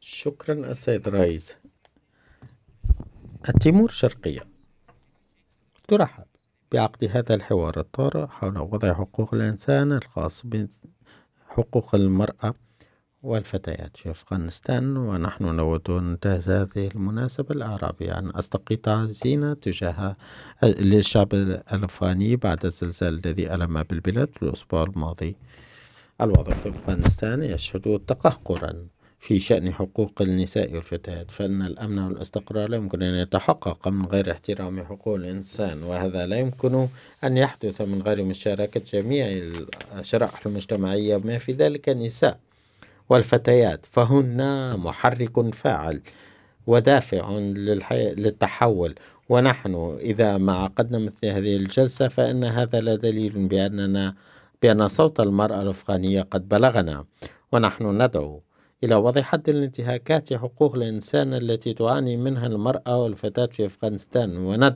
شكرا السيد الرئيس. التيمور شرقية ترحب بعقد هذا الحوار الطارئ حول وضع حقوق الإنسان الخاص بحقوق المرأة والفتيات في أفغانستان، ونحن نود أن ننتهز هذه المناسبة الأعرابية أن أستقي تعزينا تجاه للشعب الأفغاني بعد الزلزال الذي ألم بالبلاد في الأسبوع الماضي. الوضع في أفغانستان يشهد تقهقرا في شأن حقوق النساء والفتيات، فإن الأمن والاستقرار لا يمكن أن يتحقق من غير احترام حقوق الإنسان، وهذا لا يمكن أن يحدث من غير مشاركة جميع الشرائح المجتمعية بما في ذلك النساء والفتيات، فهن محرك فاعل ودافع للتحول. ونحن إذا ما عقدنا مثل هذه الجلسة فإن هذا لا دليل بأن صوت المرأة الأفغانية قد بلغنا، ونحن ندعو إلى وضع حد لانتهاكات حقوق الإنسان التي تعاني منها المرأة والفتاة في أفغانستان، وندعو